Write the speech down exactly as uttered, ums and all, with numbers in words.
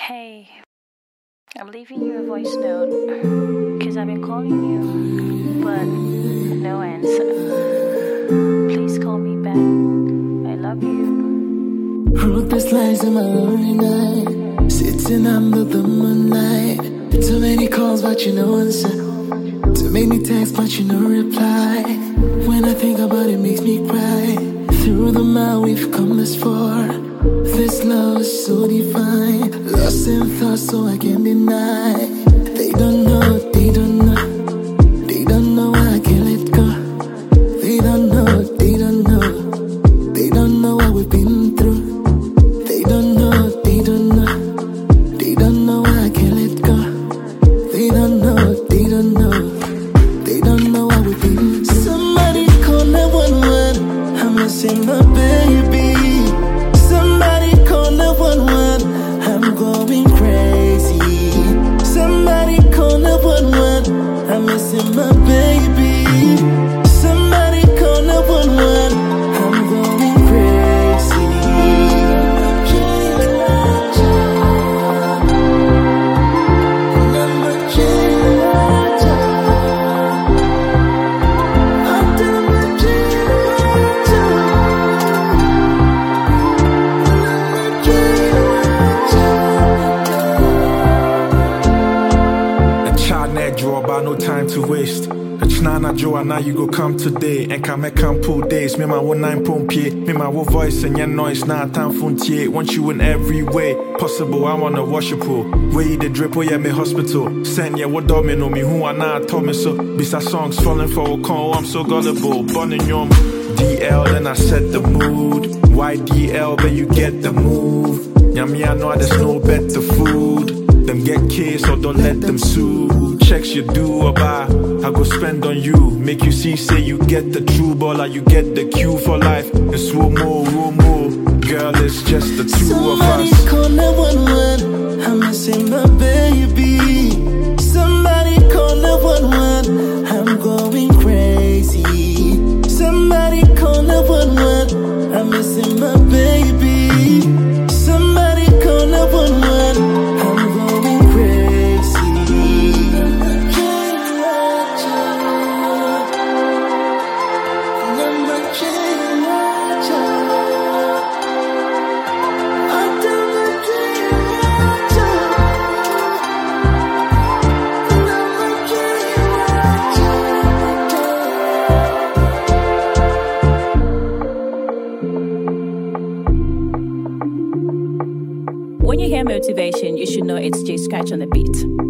Hey, I'm leaving you a voice note because I've been calling you, but no answer. Please call me back. I love you. Wrote these lines in my lonely night, sitting under the moonlight. Too many calls, but you no answer. Too many texts, but you no reply. When I think about it, makes me cry. Through the mile we've come this far. This love is so divine. Lost in thoughts, so I can't deny. They don't know, they don't know. They don't know why I can't let go. They don't know, they don't know. They don't know what we've been through. They don't know, they don't know. They don't know why I can't let go. They don't know, they don't know. They don't know what we've been through. Somebody call nine one one. I'm missing my baby. Somebody call nine one one. I'm going crazy. Somebody call nine one one. I'm missing my baby. Somebody call nine one one. I'm going crazy. No time to waste. It's Nana Joe, and now you go come today. And come make come pull days. Me my one nine pompier. Me my one voice and your noise. Now time funtier. Want you in every way possible. I wanna worship you. Way the drip, oh yeah, me hospital. Send ya what domino me who I now told me so. Bisa songs falling for a call. I'm so gullible. Burning yum. D L, then I set the mood. Y D L, then you get the move. Yummy, I know there's no better food. Them get case or don't let them sue. Checks you do or buy, I go spend on you. Make you see, say you get the true baller, you get the cue for life. And swoop more, roll more. Girl, it's just the two Somebody of us. Somebody call nine one one. I'm missing my baby. Somebody call nine one one. I'm going crazy. Somebody call nine one one. I'm missing my baby. Somebody call nine one one. I'm going crazy. When you hear motivation, you should know it's J Scratch on the beat.